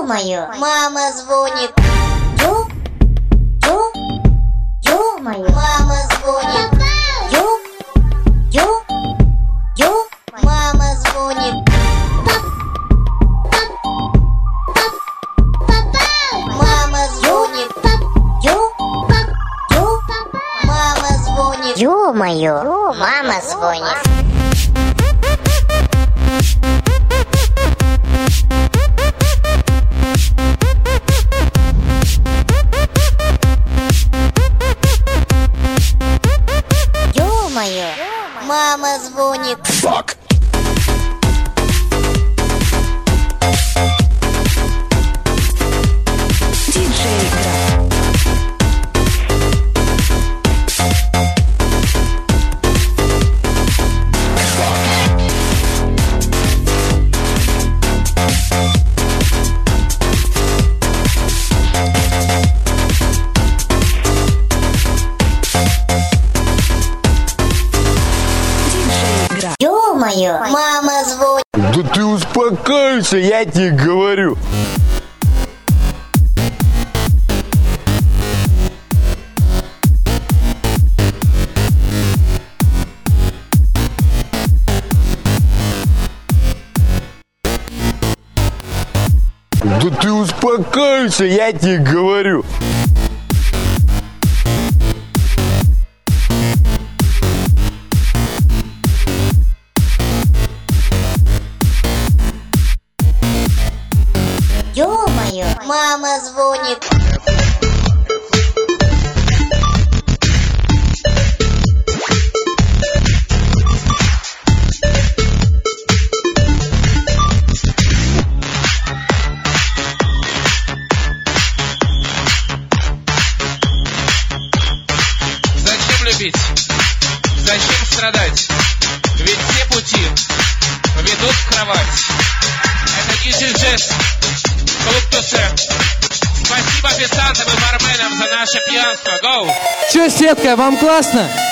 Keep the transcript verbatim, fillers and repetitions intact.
Ё-моё, мама звонит. Ё, ё, ё-моё, мама звонит. Ё, ё, ё, мама звонит. Мама звонит. Ё, ё, мама звонит. Ё-моё, мама звонит. Ё-моё, мама звонит. Fuck. Диджей Град. Ё-моё, мама звонит. Да ты успокойся, я тебе говорю. Да ты успокойся, я тебе говорю. Ё-моё, мама звонит. Зачем любить? Зачем страдать? Ведь все пути ведут в кровать. Это нижний жест. Клуб Тусе. Спасибо официантам и барменам за наше пьянство. Гоу! Чё, Сетка, вам классно?